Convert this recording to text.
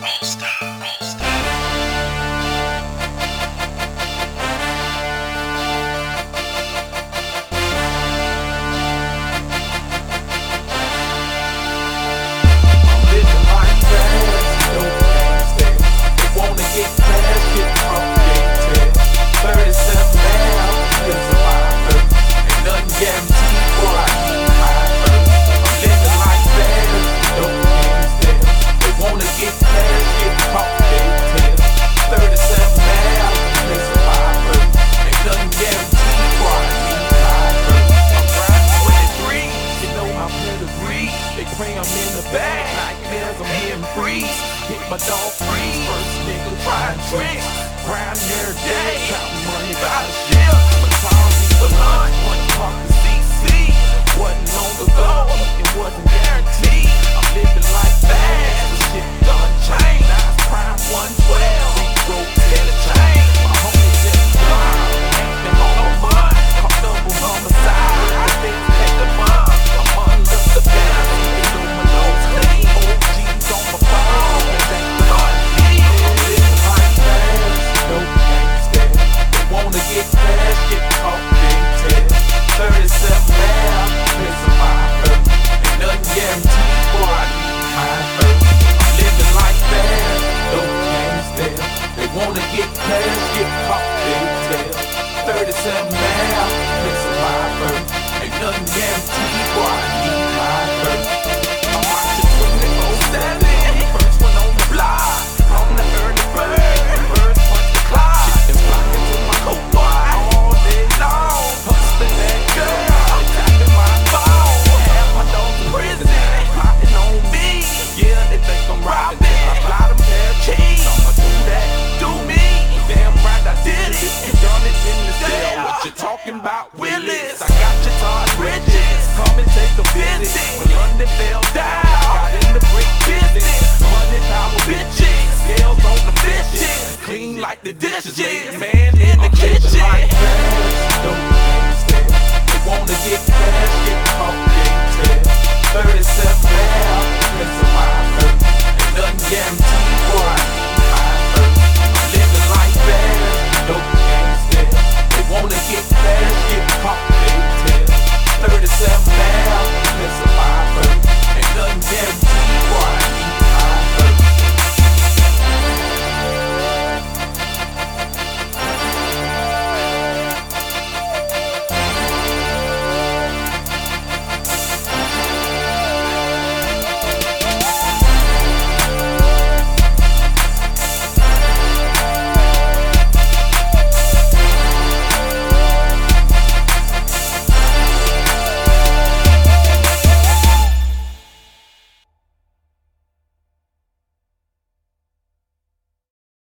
All Star, All Star. I'm living like fast, no gangsta. They wanna get cash, get updated. 37 now, is a lifer. Ain't nothing guaranteed, boy, I need my first. I'm living like fast, no gangsta. They wanna get cash, get updated. 37 now, is a lifer. Ain't nothing guaranteed, boy, I need my first. I'm riding 23, you know my pedigree. They pray I'm in the bag, nightmares I'm hearing freeze. Hit my dog freeze, first nigga trying tricks. Grind every day, counting money by the ship. But Tom's for lunch, one talk to CC. Wasn't on the go, it wasn't guaranteed. I'm living like fast, the shit done changed. Now it's prime 112, zero to the chain. My homie just blind, ain't been on no mud. Caught double homicide, I think take the mud. I'm under the bed, even though my nose clean. OG's on my phone, and they got me. I'm living like fast, no gangsta. They wanna get cash, get caught, big test. 37 now, it's a lifer. Ain't nothing guaranteed, boy, I need my first. I'm living like fast, no gangsta. They wanna get cash, get caught, big test. 37 now, it's a lifer. Ain't nothing guaranteed, boy, I need my first. I'm watching 24/7, first one on the block. On the early bird, first punch the clock. Chickens flocking to my coat, boy, all day long. Hustling that girl, tapping my phone. Half my dogs in prison, they plotting on me. Yeah, they think I'm robbing, I fly them pair of keys. I'ma do that, do me. Damn right I did it, and done it in the cell. What you talking about, Willis? I got your Todd Bridges, come and take a visit. When London fell down, got in the brick business. Money, power, bitches, scales on the fishes. Clean like the dishes, man in the kitchen. Like fast, no gangsta. They wanna get cash, get caught, get test. 37 now, it's a lifer. Ain't nothing guaranteed.